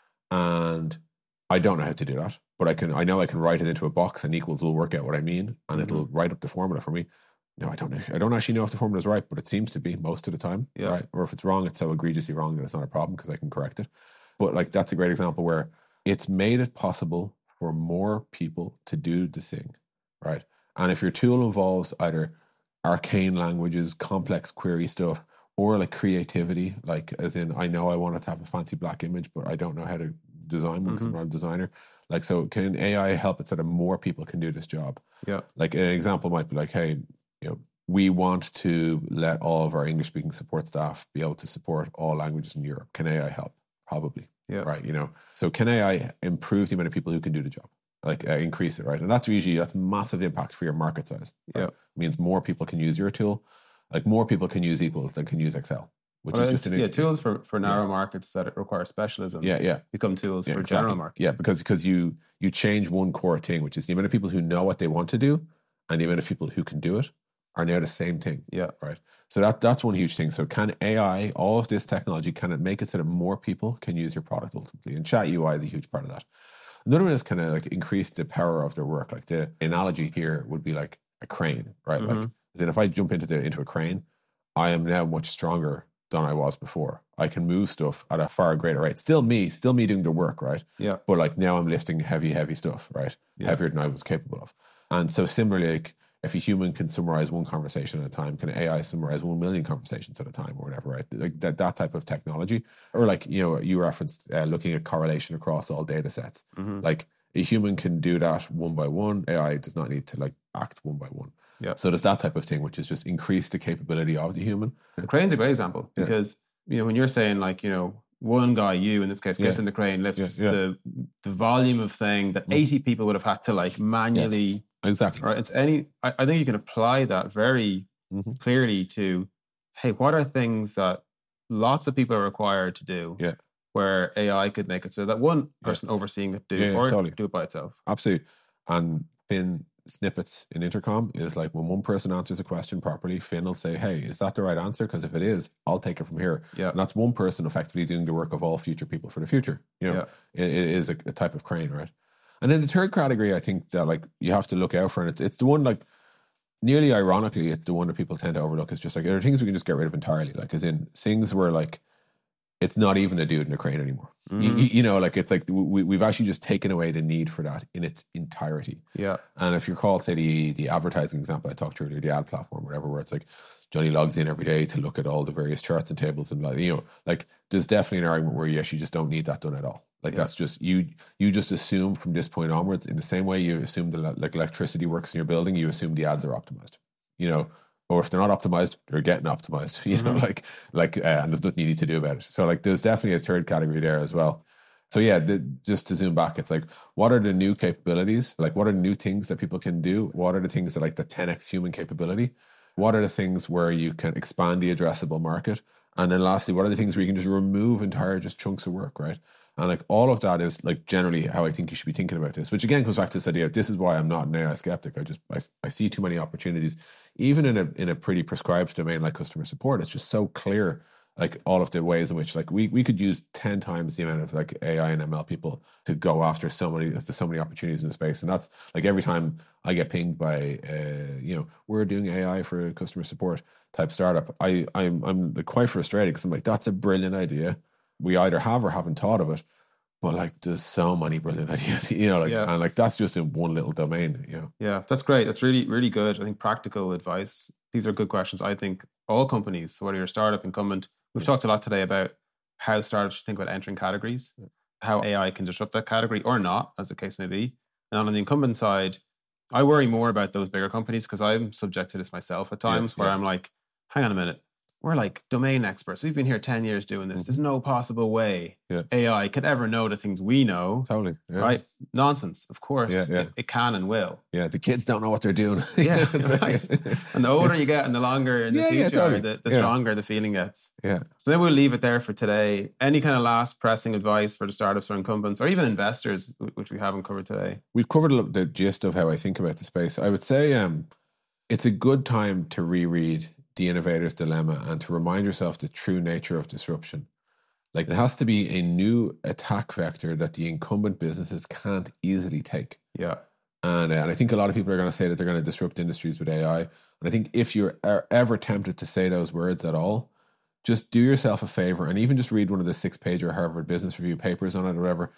Speaker 2: And I don't know how to do that, but I can. I know I can write it into a box and Equals will work out what I mean, and mm-hmm. it'll write up the formula for me. No, I don't. I don't actually know if the formula is right, but it seems to be most of the time, yep. right? Or if it's wrong, it's so egregiously wrong that it's not a problem because I can correct it. But like that's a great example where it's made it possible for more people to do the thing, right? And if your tool involves either arcane languages, complex query stuff, or like creativity, like as in, I know I want it to have a fancy black image, but I don't know how to design one because mm-hmm. I'm not a designer. Like, so can A I help it so that more people can do this job? Yeah. Like an example might be like, hey, you know, we want to let all of our English speaking support staff be able to support all languages in Europe. Can A I help? Probably.
Speaker 1: Yeah.
Speaker 2: Right. You know, so can A I improve the amount of people who can do the job? Like uh, increase it, right? And that's usually, that's massive impact for your market size. Right?
Speaker 1: Yeah.
Speaker 2: It means more people can use your tool. Like more people can use Equals than can use Excel, which
Speaker 1: Well,
Speaker 2: is just an
Speaker 1: yeah, tools for, for narrow
Speaker 2: yeah.
Speaker 1: markets that require specialism
Speaker 2: Yeah, yeah.
Speaker 1: become tools
Speaker 2: yeah,
Speaker 1: for
Speaker 2: exactly.
Speaker 1: general markets.
Speaker 2: Yeah, because because you you change one core thing, which is the amount of people who know what they want to do and the amount of people who can do it are now the same thing.
Speaker 1: Yeah.
Speaker 2: Right. So that that's one huge thing. So can A I, all of this technology, can it make it so that more people can use your product ultimately? And Chat U I is a huge part of that. Another one is kind of like increase the power of their work. Like the analogy here would be like a crane, right?
Speaker 1: Mm-hmm.
Speaker 2: Like, as in if I jump into the into a crane, I am now much stronger than I was before. I can move stuff at a far greater rate. Still me, still me doing the work, right?
Speaker 1: Yeah.
Speaker 2: But like now I'm lifting heavy, heavy stuff, right?
Speaker 1: Yeah.
Speaker 2: Heavier than I was capable of. And so similarly, like if a human can summarize one conversation at a time, can A I summarize one million conversations at a time or whatever, right? Like that, that type of technology. Or like, you know, you referenced uh, looking at correlation across all data sets.
Speaker 1: Mm-hmm.
Speaker 2: Like a human can do that one by one. A I does not need to like act one by one.
Speaker 1: Yeah.
Speaker 2: So there's that type of thing, which is just increase the capability of the human.
Speaker 1: The crane's a great example because, yeah. you know, when you're saying like, you know, one guy, you in this case, gets
Speaker 2: Yeah.
Speaker 1: in the crane, lifts
Speaker 2: Yeah, yeah.
Speaker 1: the the volume of thing that eighty people would have had to like manually.
Speaker 2: Yes. Exactly.
Speaker 1: Right. It's any, I, I think you can apply that very
Speaker 2: Mhm.
Speaker 1: clearly to, hey, what are things that lots of people are required to do
Speaker 2: Yeah.
Speaker 1: where A I could make it so that one person overseeing it do
Speaker 2: Yeah, yeah,
Speaker 1: or
Speaker 2: totally.
Speaker 1: do it by itself.
Speaker 2: Absolutely. And Finn snippets in Intercom is like when one person answers a question properly, Finn will say, hey, is that the right answer? Because if it is, I'll take it from here.
Speaker 1: Yeah.
Speaker 2: And that's one person effectively doing the work of all future people for the future. You know,
Speaker 1: Yeah.
Speaker 2: it, it is a, a type of crane, right? And then the third category, I think that like you have to look out for, and it's, it's the one like nearly ironically, it's the one that people tend to overlook. It's just like there are things we can just get rid of entirely. Like as in things where like it's not even a dude in a crane anymore.
Speaker 1: Mm-hmm.
Speaker 2: You, you know, like it's like we, we've actually just taken away the need for that in its entirety.
Speaker 1: Yeah.
Speaker 2: And if you recall, say the the advertising example I talked to earlier, the ad platform, whatever, where it's like Johnny logs in every day to look at all the various charts and tables and like, you know, like there's definitely an argument where yes, you just don't need that done at all. Like
Speaker 1: Yeah.
Speaker 2: that's just you. You just assume from this point onwards, in the same way you assume that like electricity works in your building, you assume the ads are optimized. You know, or if they're not optimized, they're getting optimized. You know,
Speaker 1: Mhm.
Speaker 2: like like, uh, and there's nothing you need to do about it. So like, there's definitely a third category there as well. So yeah, the, just to zoom back, it's like, what are the new capabilities? Like, what are the new things that people can do? What are the things that like the ten x human capability? What are the things where you can expand the addressable market? And then lastly, what are the things where you can just remove entire just chunks of work, right? And like all of that is like generally how I think you should be thinking about this, which again comes back to this idea of this is why I'm not an A I skeptic. I just, I, I see too many opportunities, even in a in a pretty prescribed domain like customer support. It's just so clear, like all of the ways in which like we we could use ten times the amount of like A I and M L people to go after so many, there's so many opportunities in the space. And that's like every time I get pinged by, uh, you know, we're doing A I for customer support type startup, I, I'm, I'm like quite frustrated because I'm like, that's a brilliant idea. We either have or haven't thought of it, but like there's so many brilliant ideas, you know, like,
Speaker 1: Yeah.
Speaker 2: and like that's just in one little domain, you know.
Speaker 1: Yeah, that's great. That's really, really good. I think practical advice. These are good questions. I think all companies, whether you're a startup, incumbent, we've talked a lot today about how startups should think about entering categories, how A I can disrupt that category or not, as the case may be. And on the incumbent side, I worry more about those bigger companies because I'm subject to this myself at times
Speaker 2: Yeah,
Speaker 1: where
Speaker 2: yeah.
Speaker 1: I'm like, hang on a minute. We're like domain experts. We've been here ten years doing this. There's no possible way
Speaker 2: Yeah.
Speaker 1: A I could ever know the things we know.
Speaker 2: Totally. Yeah.
Speaker 1: Right? Nonsense. Of course,
Speaker 2: Yeah, yeah.
Speaker 1: It, it can and will.
Speaker 2: Yeah. The kids don't know what they're doing.
Speaker 1: Yeah,
Speaker 2: It's like-
Speaker 1: right. And the older you get and the longer in the
Speaker 2: Yeah, yeah,
Speaker 1: future,
Speaker 2: totally.
Speaker 1: the, the
Speaker 2: Yeah.
Speaker 1: stronger the feeling gets.
Speaker 2: yeah.
Speaker 1: So then we'll leave it there for today. Any kind of last pressing advice for the startups or incumbents or even investors, wh- which we haven't covered today?
Speaker 2: We've covered a little- the gist of how I think about the space. I would say um, it's a good time to reread The Innovator's Dilemma and to remind yourself the true nature of disruption. Like it has to be a new attack vector that the incumbent businesses can't easily take.
Speaker 1: Yeah.
Speaker 2: And, uh, and I think a lot of people are going to say that they're going to disrupt industries with A I. And I think if you're are ever tempted to say those words at all, just do yourself a favor and even just read one of the six-pager Harvard Business Review papers on it or whatever.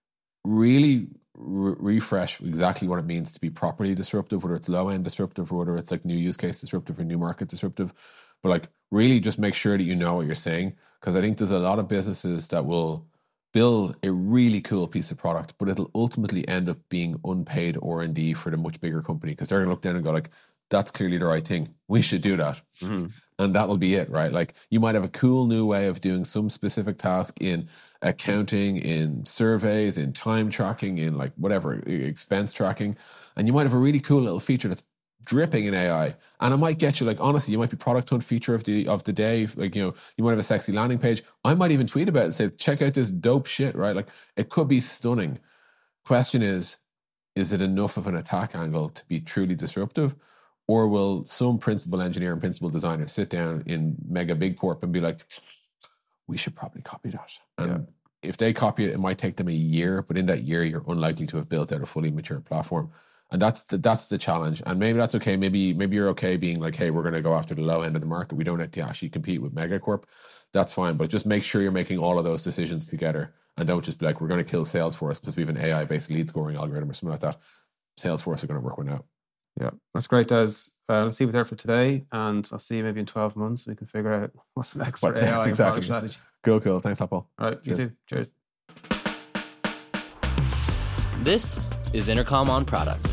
Speaker 2: Really re- refresh exactly what it means to be properly disruptive, whether it's low-end disruptive or whether it's like new use case disruptive or new market disruptive. But like really just make sure that you know what you're saying, because I think there's a lot of businesses that will build a really cool piece of product, but it'll ultimately end up being unpaid R and D for the much bigger company because they're going to look down and go like, that's clearly the right thing. We should do that.
Speaker 1: Mm-hmm.
Speaker 2: And that'll be it, right? Like you might have a cool new way of doing some specific task in accounting, in surveys, in time tracking, in like whatever, expense tracking. And you might have a really cool little feature that's dripping in A I. And it might get you, like, honestly, you might be product hunt feature of the of the day. Like, you know, you might have a sexy landing page. I might even tweet about it and say, check out this dope shit, right? Like it could be stunning. Question is, is it enough of an attack angle to be truly disruptive? Or will some principal engineer and principal designer sit down in mega big corp and be like, we should probably copy that. And yeah. if they copy it, it might take them a year, but in that year, you're unlikely to have built out a fully mature platform. And that's the, that's the challenge. And maybe that's okay. Maybe maybe you're okay being like, hey, we're going to go after the low end of the market. We don't have to actually compete with Megacorp. That's fine. But just make sure you're making all of those decisions together. And don't just be like, we're going to kill Salesforce because we have an A I-based lead scoring algorithm or something like that. Salesforce are going to work one out.
Speaker 1: Yeah, that's great, Des. Uh, let's leave it there for today. And I'll see you maybe in twelve months. We can figure out what's next for
Speaker 2: what's
Speaker 1: A I
Speaker 2: next,
Speaker 1: and
Speaker 2: exactly.
Speaker 1: product strategy.
Speaker 2: Cool, cool. Thanks, Paul.
Speaker 1: All right, Cheers. You too. Cheers.
Speaker 6: This is Intercom on Product.